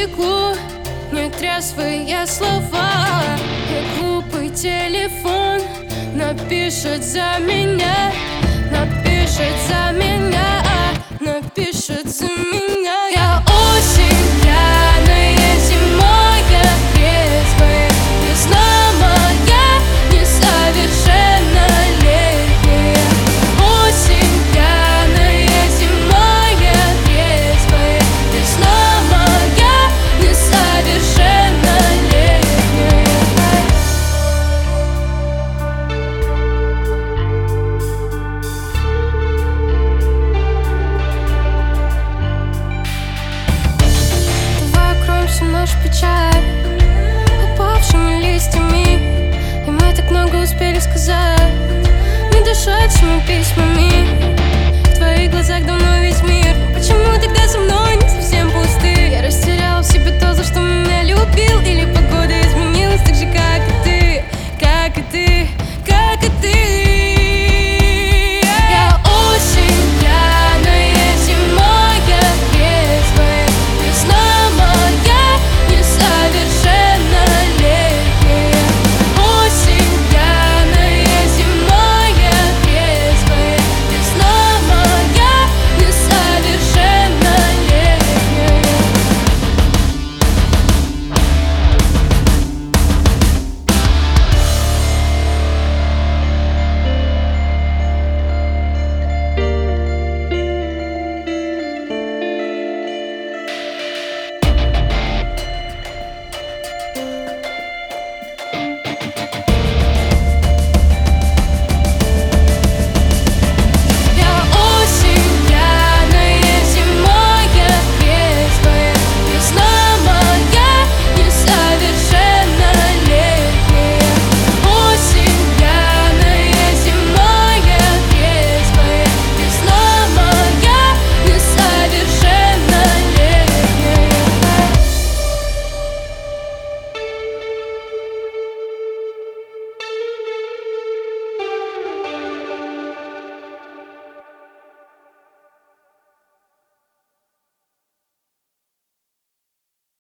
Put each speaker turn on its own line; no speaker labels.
стеклу нетрезвые слова. И глупый телефон напишет за меня, напишет за меня, напишет за меня. Я осень, пьяная, зимой я трезвая, весна моя несовершеннолетняя. Осень, пьяная, зимой я трезвая, весна моя несовершеннолетняя. Наша печаль упавшими листьями, и мы так много успели сказать, не дышать всеми письмами. В твоих глазах давно